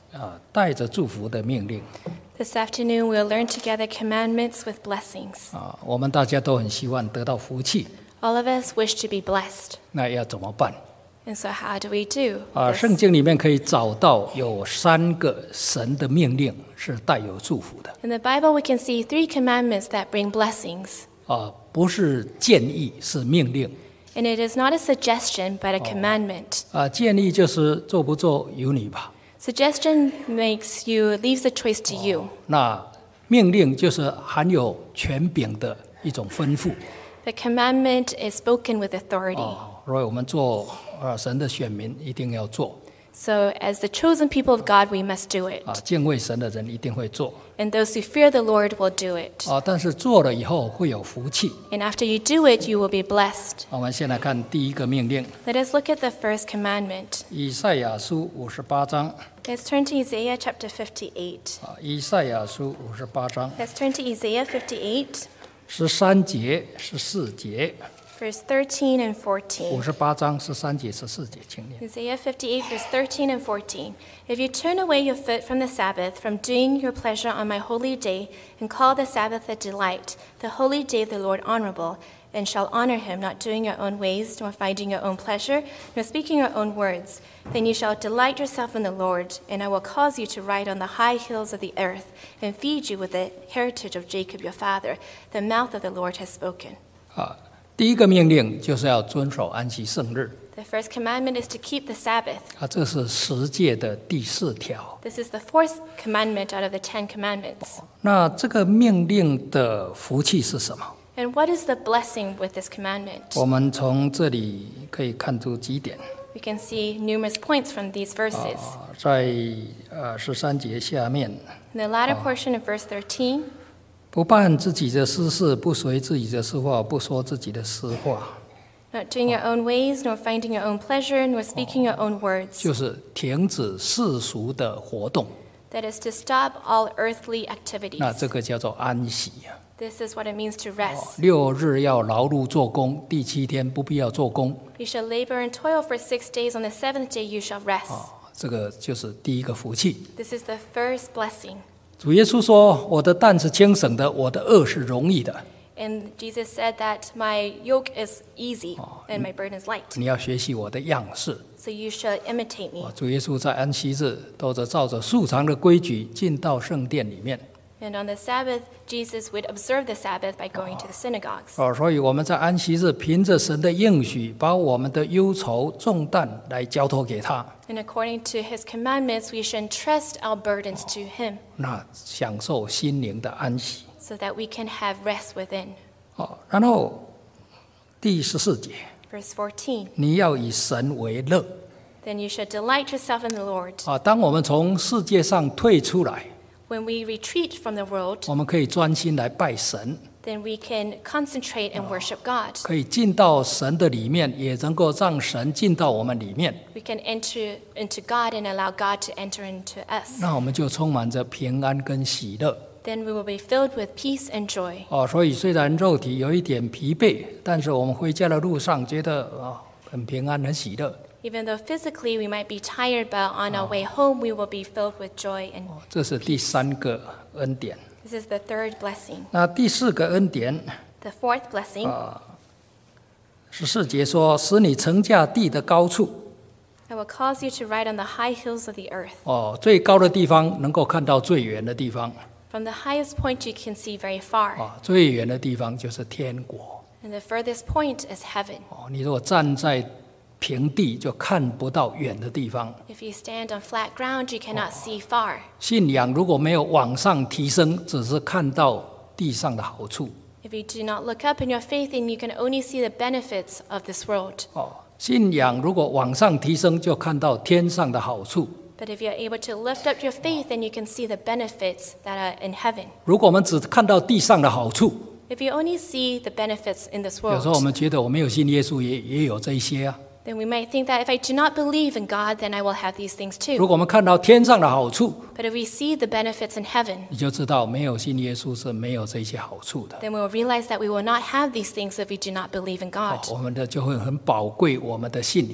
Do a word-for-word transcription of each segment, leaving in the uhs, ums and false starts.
啊，带着祝福的命令。 This afternoon, we'll learn together commandments with blessings. 啊，我们大家都很希望得到福气， All of us wish to be blessed. 那要怎么办？ And so how do we do 啊， this? 圣经里面可以找到有三个神的命令是带有祝福的。 In the Bible, we can see three commandments that bring blessings. 啊，不是建议，是命令。 And it is not a suggestion, but a commandment. 啊，建议就是做不做由你吧。 Suggestion makes you, leaves the choice to you. 那命令就是含有权柄的一种吩咐。 The commandment is spoken with authority. 啊，所以我们做啊神的选民一定要做。 So as the chosen people of God, we must do it. 啊，敬畏神的人一定会做。 And those who fear the Lord will do it. 啊，但是做了以后会有福气。 And after you do it, you will be blessed. 我们先来看第一个命令， Let us look at the first commandment. 以赛亚书五十八章。 Let's turn to Isaiah chapter fifty-eight. 啊，以赛亚书五十八章 Let's turn to Isaiah fifty-eight, 十三节、十四节。 verse thirteen and 五 fourteen. 十八章十三节、十四节，请念。 Isaiah fifty-eight, verse thirteen and fourteen. If you turn away your foot from the Sabbath, from doing your pleasure on my holy day, and call the Sabbath a delight, the holy day of the Lord honorable, and shall honor him, not doing your own ways, nor finding your own pleasure, nor speaking your own words, then you shall delight yourself in the Lord, and I will cause you to ride on the high hills of the earth, and feed you with the heritage of Jacob your father. The mouth of the Lord has spoken. 啊，第一个命令就是要遵守安息圣日。 The first commandment is to keep the Sabbath. 啊，这是十诫的第四条。 This is the fourth commandment out of the Ten Commandments. 那这个命令的福气是什么？ And what is the blessing with this commandment? 我们从这里可以看出几点。 We can see numerous points from these verses. 啊，在呃十三节下面， In the latter portion of verse thirteen, 不办自己的私事，不随自己的私话，不说自己的私话， not doing your own ways, nor finding your own pleasure, nor speaking your own words. 就是停止世俗的活动。 That is to stop all earthly 那 activities. 这个叫做安息啊。 This is what it means to rest. 六日要劳碌做工，第七天不必要做工。 You shall labor and toil for six days. On the seventh day you shall rest. 啊，这个就是第一个福气。 This is the first blessing. 主耶稣说：“我的担是轻省的，我的恶是容易的。 And Jesus said that my yoke is easy and my burden is light. 你要学习我的样式。 So you shall imitate me. 啊，主耶稣在安息日都是照着素常的规矩进到圣殿里面。 And on the Sabbath, Jesus would observe the Sabbath by going to the synagogues. 啊，所以我们在安息日凭着神的应许，把我们的忧愁重担来交托给他， And according to his commandments, we should entrust our burdens to him 那享受心灵的安息。 so that we can have rest within. 啊，然后第十四节， Verse fourteen, 你要以神为乐。 then you shall delight yourself in the Lord. 啊，当我们从世界上退出来， When we retreat from the world, 我们可以专心来拜神， then we can concentrate and worship God. 可以进到神的里面，也能够让神进到我们里面。 We can enter into God and allow God to enter into us. 那我们就充满着平安跟喜乐。 Then we will be filled with peace and joy. 哦，所以虽然肉体有一点疲惫，但是我们回家的路上觉得啊、很平安、很喜乐。 Even though physically we might be tired, but on our way home we will be filled with joy. And 这是第三个恩典。 this is the third blessing. 那第四个恩典， The fourth blessing, 十四节说：“使你乘驾地的高处。 I will cause you to ride on the high hills of the earth. ” 哦，最高的地方能够看到最远的地方。 From the highest point you can see very far, 啊，最远的地方就是天国。 and the furthest point is heaven. 哦，你如果站在平地，就看不到远的地方。 If you stand on flat ground, you cannot see far. 信仰如果没有往上提升，只是看到地上的好处。 If you do not look up in your faith, then you can only see the benefits of this world. 哦，信仰如果往上提升，就看到天上的好处。 But if you're able to lift up your faith, then you can see the benefits that are in heaven. 如果我们只看到地上的好处， If you only see the benefits in this 有时候我 world, 们觉得我没有信耶稣也也有这一些啊。 then we might think that if I do not believe in God, then I will have these things 如 too. 果我们看到天上的好处， But if we see the benefits in heaven, 你就知道没有信耶稣是没有这些好处的。 then we will realize that we will not have these things if we do not believe in 哦 God. 我们的就会很宝贵我们的信仰。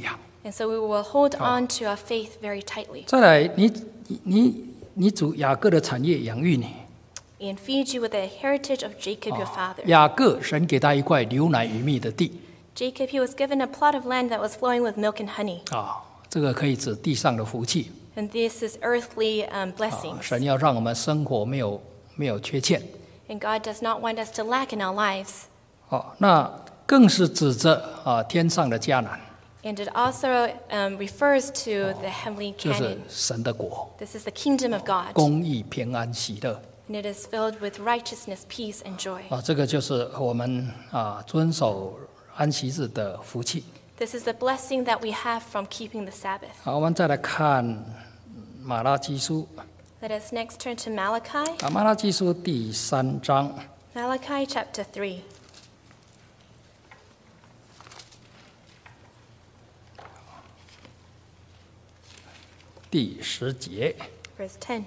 And so we will hold on to our faith very tightly 再来，你你你主雅各的产业养育你。 and feed you with the heritage of Jacob your father. 雅各，神给他一块流奶与蜜的地 Jacob, he was given a plot of land that was flowing with milk and honey. 啊，这个可以指地上的福气。 And this is earthly um, 啊 blessings. 神要让我们生活没有没有缺欠。 And God does not want us to lack in our lives. 哦，那更是指着啊天上的迦南， And it also um, refers to the heavenly 就是 Canaan. 神的国， This is the kingdom of God. 公义、平安、喜乐。 And it is filled with righteousness, peace, and joy. 啊，这个就是我们啊遵守安息日的福气。 This is the blessing that we have from keeping the Sabbath. 好，我们再来看马拉基书 Let us next turn to Malachi. 啊，马拉基书第三章 Malachi chapter three. 第十节， Verse ten.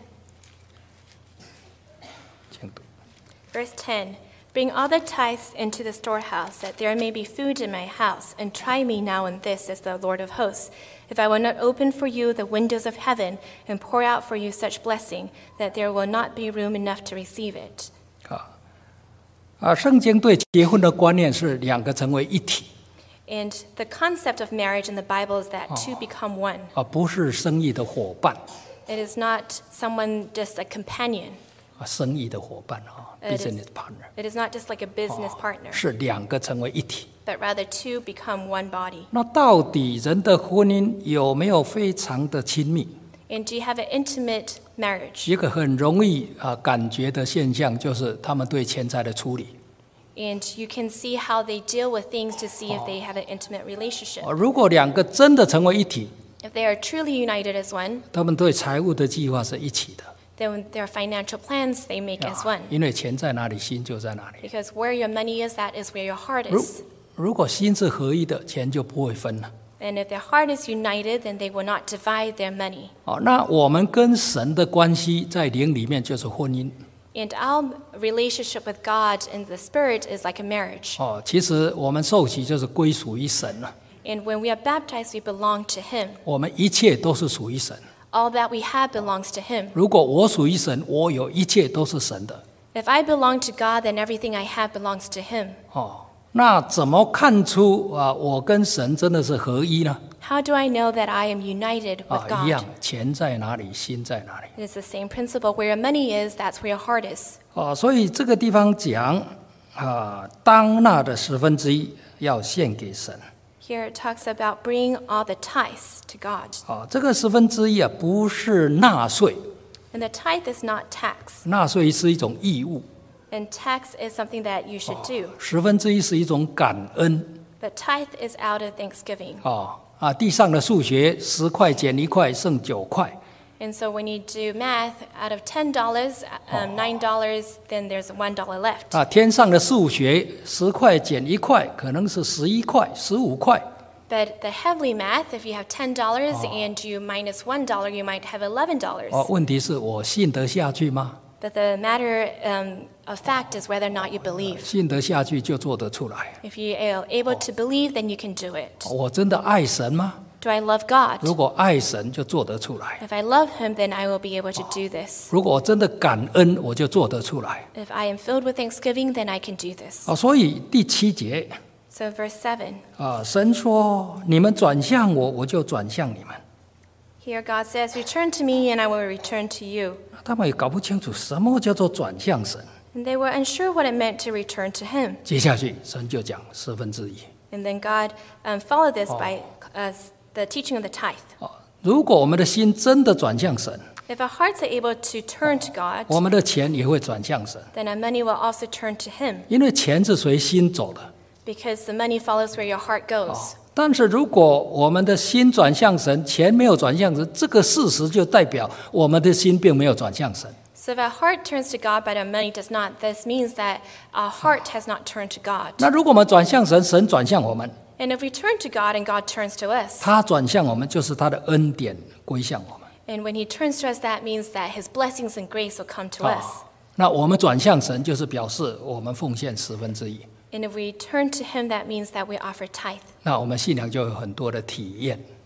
请读。 Verse ten. Bring all the tithes into the storehouse, that there may be food in my house, and try me now in this, says the Lord of hosts, if I will not open for you the windows of heaven and pour out for you such blessing, that there will not be room enough to receive it. 啊啊，圣经对结婚的观念是两个成为一体 And the concept of marriage in the Bible is that two become one. 啊，不是生意的伙伴 It is not someone just a companion. 啊，生意的伙伴啊 It is- ，business partner， It is not just like a business partner, 是两个成为一体。 but rather two become one body. 那到底人的婚姻有没有非常的亲密？ And do you have an intimate marriage? 一个很容易啊感觉的现象就是他们对钱财的处理。 And you can see how they deal with things to see if they have an intimate relationship. 啊，如果两个真的成为一体， If they are truly united as one, 他们对财务的计划是一起的。 then their financial plans they make as 啊 one. 因为钱在哪里，心就在哪里。 Because where your money is, that is where your heart 如 is. 如果心是合一的，钱就不会分了。 And if their heart is united, then they will not divide their money. 哦，那我们跟神的关系在灵里面就是婚姻。 And our relationship with God in the Spirit is like a marriage. 哦，其实我们受洗就是归属于神了， And when we are baptized, we belong to Him. 我们一切都是属于神。 All that we have belongs to Him. 如果我属于神，我有一切都是神的。 If I belong to God, then everything I have belongs to Him. 哦，那怎么看出啊，我跟神真的是合一呢？ How do I know that I am united 啊 with， 一样 God?， 钱在哪里，心在哪里。 It is the same principle. Where your money is, that's where your heart is. 哦，所以这个地方讲啊，当纳的十分之一要献给神。 Here it talks about bringing all the tithes to God. 啊，这个十分之一啊，不是纳税， And the tithe is not tax. 纳税是一种义务， And tax is something that you should do. 十分之一是一种感恩。 But tithe is out of thanksgiving. 啊啊，地上的数学，十块减一块剩九块。 And so when you do math, out of ten dollars, um, nine dollars, then there's one dollar left. 啊，天上的数学，十块减一块，可能是十一块、十五块。 But the heavenly math, if you have ten dollars and you minus one dollar, you might have eleven dollars. 哦，问题是我信得下去吗？ But the matter um, of fact is whether or not you believe. 信得下去就做得出来。 If you are able to believe, then you can do it. 我真的爱神吗？ Do I love God? 如果爱神，就做得出来； If I love Him, then I will be able to do this. 如果我真的感恩，我就做得出来。 If I am filled with thanksgiving, then I can do this. 啊，所以第七节 So verse seven, 啊，神说：“你们转向我，我就转向你们。 here God says, return to me and I will return to you. ” 他们也搞不清楚什么叫做转向神。 And they were unsure what it meant to return to Him. 接下去，神就讲十分之一。 And then God um, followed this by uh, the teaching of the tithe. 啊，如果我们的心真的转向神， If our hearts are able to turn to God, 我们的钱也会转向神， then our money will also turn to Him. 因为钱是随心走的。 Because the money follows where your heart goes. 但是如果我们的心转向神，钱没有转向神，这个事实就代表我们的心并没有转向神。 So if our heart turns to God but our money does not, this means that our heart has not turned to God. 那如果我们转向神，神转向我们， And if we turn to God and God turns to us, 他转向我们就是他的恩典归向我们。 and when He turns to us, that means that His blessings and grace will come to 啊 us. 那我们转向神，就是表示我们奉献十分之一。 And if we turn to Him, that means that we offer tithe. 那我们信仰就有很多的体验。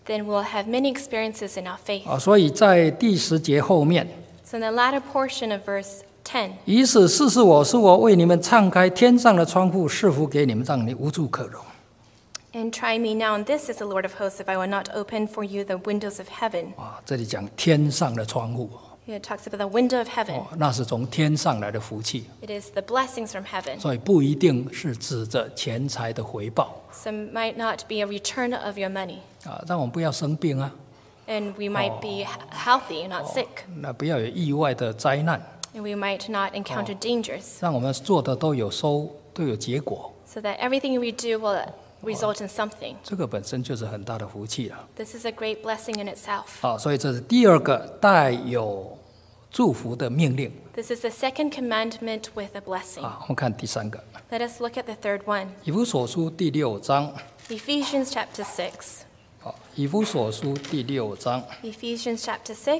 then we'll have many experiences in our faith. 啊，所以在第十节后面， So in the latter portion of verse ten, 以使试试我，是我为你们敞开天上的窗户，赐福给你们，让你无处可容。 and try me now, and this is the Lord of hosts, if I will not open for you the windows of heaven. 啊，这里讲天上的窗户， It talks about the window of heaven. 哦，那是从天上来的福气， It is the blessings from heaven. 所以不一定是指着钱财的回报 So it might not be a return of your money. 啊，让我们不要生病啊， And we might be he- healthy, not sick. 那不要有意外的灾难， And we might not encounter dangers. 让我们做的都有收都有结果， So that everything we do will result in something. 这个本身就是很大的福气了。 This is a great blessing in itself. 好，所以这是第二个带有祝福的命令 This is the second commandment with a blessing. 啊。我们看第三个， Let us look at the third one. 以弗所书第六章， Ephesians chapter six. 好，以弗所书第六章 Ephesians chapter six,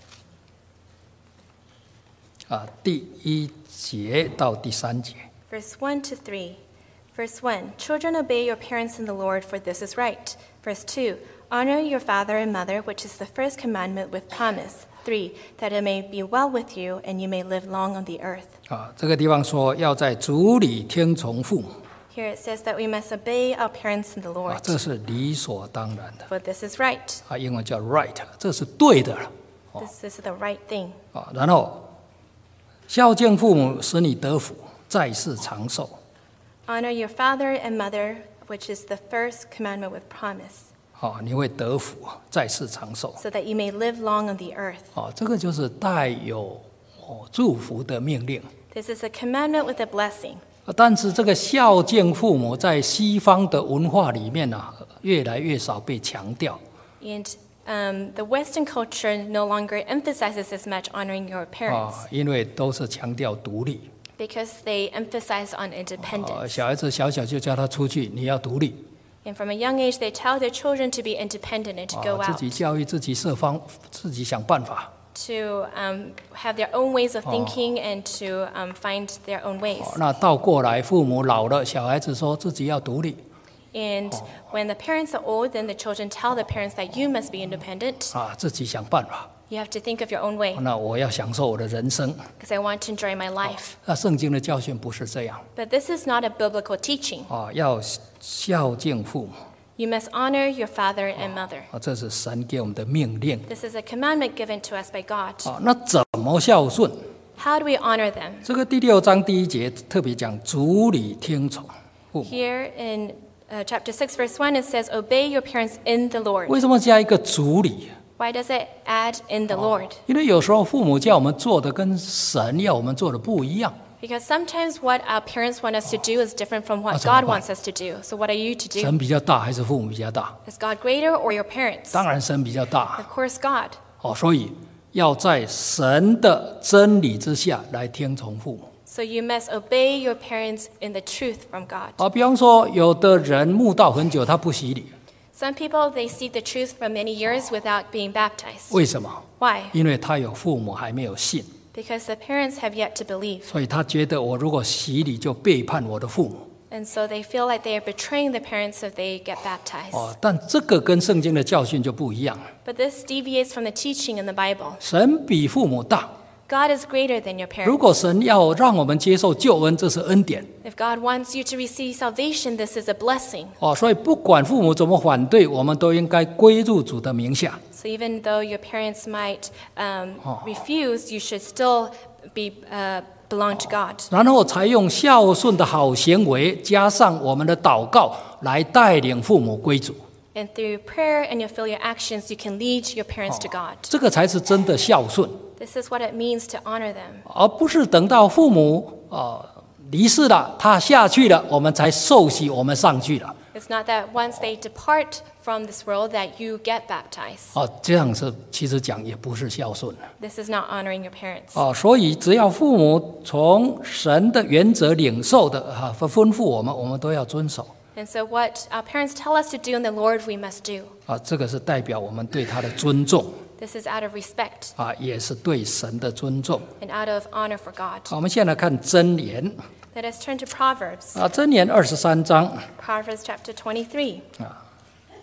啊，第一节到第三节。 verse one to three. Verse one, children, obey your parents in the Lord, for this is right. Verse two, honor your father and mother, which is the first commandment with promise. Three, that it may be well with you, and you may live long on the earth. 啊，这个地方说要在主里听从父母 Here it says that we must obey our parents in the 啊， Lord, 这是理所当然的 for this is right. 啊，英文叫 right， 这是对的 This is the right thing. 啊。然后孝敬父母，使你得福，在世长寿。 Honor your father and mother, which is the first commandment with promise, 啊，你会得福，在世长寿。 so that you may live long on the earth. 啊，这个就是带有哦祝福的命令。 This is a commandment with a blessing. 啊但是这个孝敬父母在西方的文化里面啊，越来越少被强调。 And um, the Western culture no longer emphasizes as much honoring your 啊 parents， 因为都是强调独立。 because they emphasize on 啊， independence. 小孩子小小就叫他出去，你要独立。 And from a young age, they tell their children to be independent and to go 啊，自 out, 己教育自己设方，自己想办法。 to um, have their own ways of thinking and to um, find their own ways. 哦那倒过来，父母老了，小孩子说自己要独立。 And when the parents are old, then the children tell the parents that you must be independent. 啊，自己想办法。 You have to think of your own way, 那我要享受我的人生。 because I want to enjoy my life. 那圣经的教训不是这样 But this is not a biblical teaching. 啊，要孝敬父母 You must honor your father and mother. 啊，这是神给我们的命令 This is a commandment given to us by God. 啊。那怎么孝顺？ How do we honor them? 这个第六章第一节特别讲主理听从父母。 Here in uh, chapter six, verse one, it says, obey your parents in the Lord. 为什么加一个主理？ Why does it add in the Lord? 因为有时候父母叫我们做的跟神要我们做的不一样。 Because sometimes what our parents want us to do is different from what 那怎么办？ God wants us to do. So what are you to do? 神比较大还是父母比较大？ Is God greater or your parents? 当然神比较大 Of course, God. 哦，所以要在神的真理之下来听从父母 So you must obey your parents in the truth from God. 啊。比方说，有的人慕道很久，他不洗礼， Some people, they see the truth for many years without being baptized. 为什么？ Why? 因为他有父母还没有信， Because the parents have yet to believe. 所以他觉得我如果洗礼就背叛我的父母 And so they feel like they are betraying the parents if they get baptized. 哦。但这个跟圣经的教训就不一样， But this deviates from the teaching in the Bible. 神比父母大。 God is greater than your 如 parents. 果神要让我们接受救恩，这是恩典 If God wants you to receive salvation, this is a blessing. 哦。所以不管父母怎么反对，我们都应该归入主的名下。 So even though your parents might um, refuse, you should still be uh, belong to God. 然后采用孝顺的好行为，加上我们的祷告，来带领父母归主。 And through prayer and your filial actions, you can lead your parents to God. 这个才是真的孝顺， This is what it means to honor them. 而不是等到父母啊、呃离世了，他下去了，我们才受洗，我们上去了。 It's not that once they depart from this world that you get baptized. 哦、这样是其实讲也不是孝顺 This is not honoring your parents. 哦、所以只要父母从神的原则领受的啊吩咐我们，我们都要遵守 And so what our parents tell us to do in the Lord, we must do. 啊、这个是代表我们对他的尊重 This is out of respect 啊、也是对神的尊重。 and out of honor for God. 好，我们现在看箴言 Let us turn to Proverbs. 啊，箴言二十三章 Proverbs chapter twenty-three.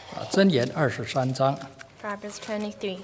啊，箴言二十三章 Proverbs twenty-three,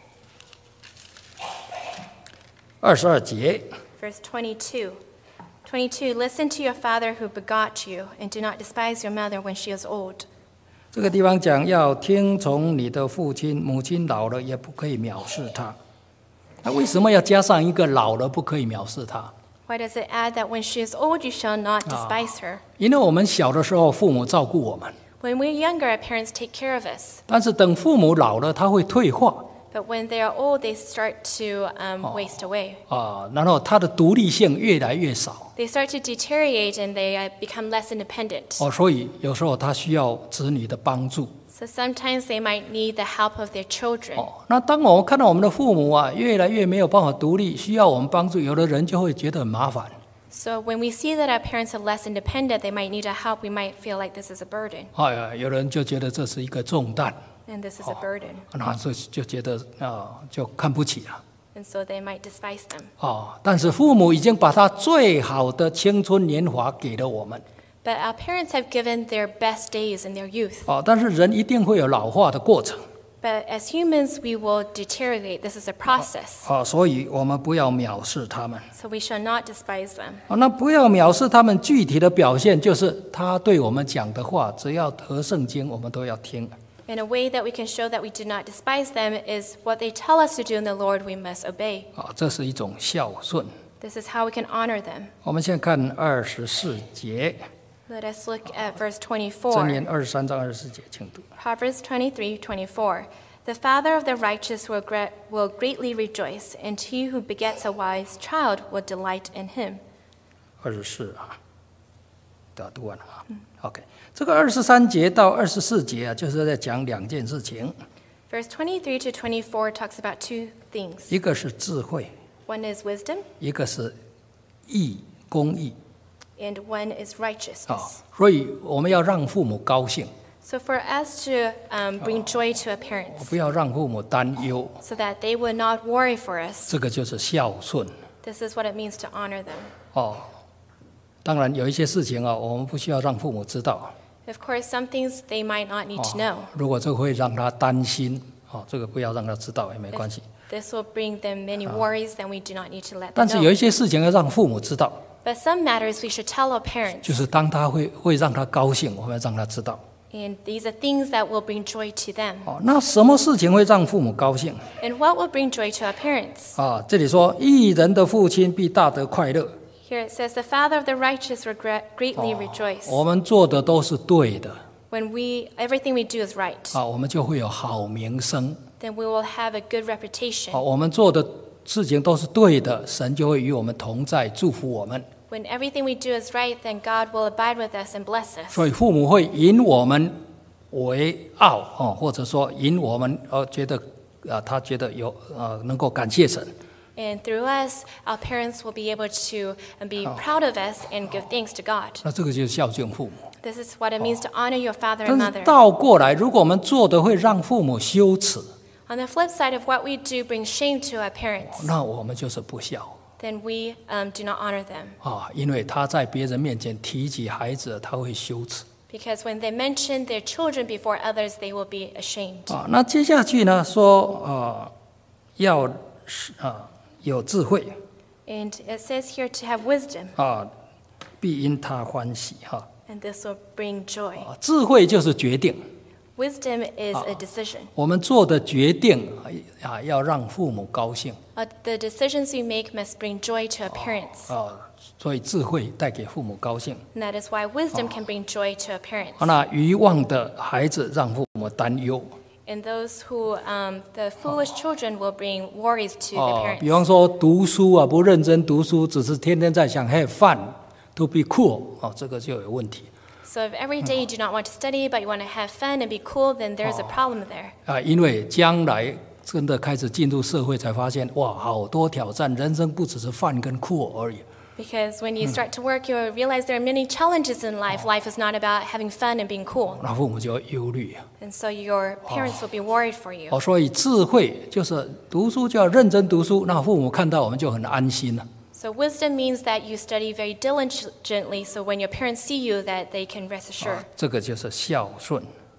二十二节， verse twenty-two. twenty-two, listen to your father who begot you, and do not despise your mother when she is old. 这个地方讲要听从你的父亲，母亲老了也不可以藐视他。那为什么要加上一个老了不可以藐视他？ Why does it add that when she is old, you shall not despise her? 因为我们小的时候，父母照顾我们， When we're younger, our parents take care of us. 但是等父母老了，他会退化 But when they are old, they start to um, waste away. 啊，然后他的独立性越来越少 They start to deteriorate and they uh, become less independent. 哦，所以有时候他需要子女的帮助 So sometimes they might need the help of their children. 哦。那当我们看到我们的父母啊，越来越没有办法独立，需要我们帮助，有的人就会觉得很麻烦 So when we see that our parents are less independent, they might need our help, we might feel like this is a burden. 哎呀，有人就觉得这是一个重担， And this is a burden. 那就就觉得啊，就看不起了。 And so they might despise them. 哦，但是父母已经把他最好的青春年华给了我们。 But our parents have given their best days in their youth. 哦，但是人一定会有老化的过程。 But as humans, we will deteriorate. This is a process. 哦，所以我们不要藐视他们。 So we shall not despise them. 哦，那不要藐视他们，具体的表现就是他对我们讲的话，只要合圣经，我们都要听。 And a way that we can show that we do not despise them is what they tell us to do in the Lord, we must obey. 啊、这是一种孝顺。 This is how we can honor them. 我们现在看二十四节， Let us look at verse 箴 twenty-four. 言二十三章二十四节，请读。 Proverbs twenty-three, twenty-four. The father of the righteous will, gra- will greatly rejoice, and he who begets a wise child will delight in him. 二十四啊，都要读完了啊。OK， 这个二十三节到二十四节啊，就是在讲两件事情， Verse twenty-three to twenty-four talks about two things. 一个是智慧， One is wisdom, 一个是义公义 and one is 啊、 righteousness. 所以我们要让父母高兴， So for us to um, bring joy to our parents, 不要让父母担忧， so that they would not worry for us, 这个就是孝顺 this is what it means to honor them. 哦。当然有一些事情啊，我们不需要让父母知道 Of course, some things they might not need to 哦 know. 如果这个会让他担心哦，这个不要让他知道也没 If 关系。 this will bring them many worries, then we do not need to let 但 them 是有 know. 一些事情要让父母知道， But some matters we should tell our 就 parents, 是当他会会让他高兴，我们要让他知道。 and these are things that will bring joy to them. 哦，那什么事情会让父母高兴 And what will bring joy to our parents? 啊？这里说，义人的父亲必大得快乐。 Here it says, the father of the righteous will gra- greatly rejoice. 我们做的都是对的 When we everything we do is right, 啊，我们就会有好名声 then we will have a good reputation. 啊。我们做的事情都是对的，神就会与我们同在，祝福我们。 When everything we do is right, then God will abide with us and bless us. 所以父母会引我们为傲哦，或者说引我们呃觉得啊，他觉得有呃能够感谢神。 And through us, our parents will be able to um, be proud of us and give thanks to God. 那这个就是孝敬父母。 This is what it means to honor your father 但 and 是 mother. 倒过来，如果我们做的会让父母羞耻， On the flip side of what we do brings shame to our parents, 那我们就是不孝 then we um, do not honor them. 啊，因为他在别人面前提起孩子，他会羞耻 Because when they mention their children before others, they will be ashamed. 啊。那接下去呢，说啊，要啊有智慧 And it says here to have wisdom, 啊，必因他欢喜哈。 and this will bring joy. 啊，智慧就是决定， Wisdom is a decision. 我们做的决定啊，要让父母高兴 Uh, the decisions we make must bring joy to our parents. 啊，所以智慧带给父母高兴。 And that is why wisdom can bring joy to our parents. 啊，那愚妄的孩子让父母担忧 And those who, um, the foolish children will bring worries to their 啊，比 parents. 方说读书啊，不认真读书，只是天天在想 have fun to be cool 啊，这个就有问题 So if every day you do not want to study, but you want to have fun and be cool, then there's a problem there. 啊，因为将来真的开始进入社会，才发现哇，好多挑战，人生不只是 fun 跟 cool 而已。 Because when you start to work, you'll realize there are many challenges in life. Life is not about having fun and being cool. 那父母就会忧虑 And so your parents will be worried for you. 哦，所以智慧就是读书就要认真读书，那父母看到我们就很安心了。 So wisdom means that you study very diligently, so when your parents see you, that they can rest 啊 assured. 这个就是孝顺。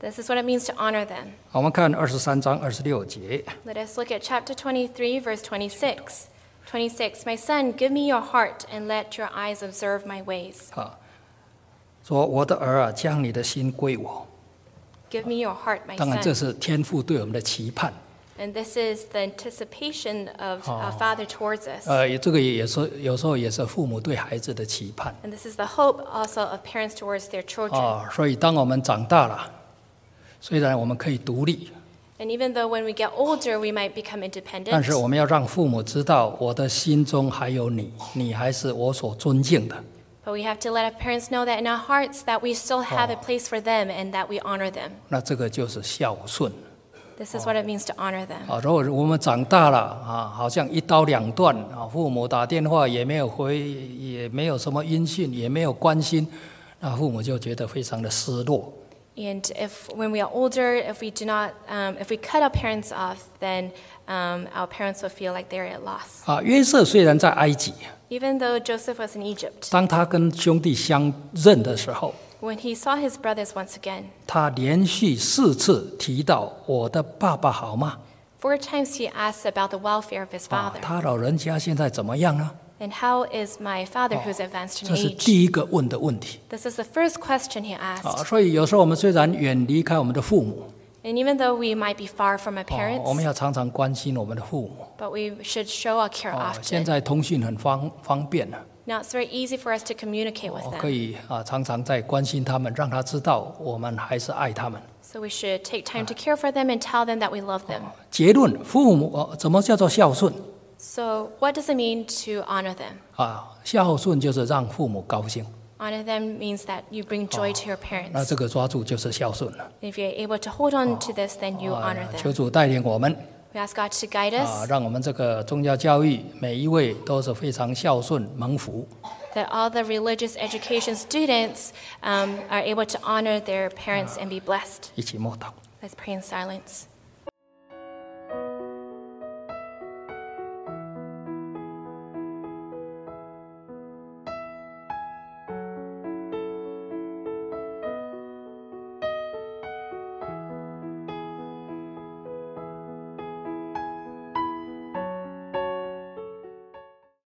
This is what it means to honor them. 我们看二十三章二十六节。 Let us look at chapter twenty-three, verse twenty-six. twenty-six, My son, give me your heart and let your eyes observe my ways. 啊，说我的儿啊，将你的心归我。 Give me your heart, my 当然，这 son. 是天父对我们的期盼。 And this is the anticipation of a father towards us. 呃，这个也是有时候也是父母对孩子的期盼。 And this is the hope also of parents towards their children. 啊，所以当我们长大了，虽然我们可以独立， And even though when we get older, we might become 但 independent, 是我们要让父母知道，我的心中还有你，你还是我所尊敬的。 but we have to let our parents know that in our hearts that we still have a place for them and that we honor them. 那这个就是孝顺。 This is what it means to honor them. 啊，如果我们长大了啊，好像一刀两断啊，父母打电话也没有回，也没有什么音讯，也没有关心，那父母就觉得非常的失落。 And if when we are older, if we do not, um, if we cut our parents off, then um, our parents will feel like they're at loss. 啊，约瑟虽然在埃及， Even though Joseph was in Egypt, 当他跟兄弟相认的时候， when he saw his brothers once again, 他连续四次提到我的爸爸好吗？ four times he asked about the welfare of his 啊， father. 他老人家现在怎么样呢？ And how is my father who's advanced in 这是 age? 第一个问的问题。 This is the first question he 啊， asked. 所以有时候我们虽然远离开我们的父母， And even though we might be far from our 啊， parents, 我们要常常关心我们的父母。 but we should show our care 啊，现 often. 在通讯很方方便了， Now it's very easy for us to communicate with 我可 them. 以啊常常在关心他们，让他知道我们还是爱他们。 So we should take time to care for them and tell them that we love them. 结论：父母呃怎么叫做孝顺？ So what does it mean to honor them? 啊，孝顺就是让父母高兴， Honor them means that you bring joy to your 那 parents. 这个抓住就是孝顺了。 If you're able to hold on to this, then you 啊 honor， 求 them. 主带领我们 We ask God to guide 啊， us, 让我们这个宗教教育每一位都是非常孝顺蒙福。 that all the religious education students um, are able to honor their parents and be blessed. 一起默祷。 Let's pray in silence.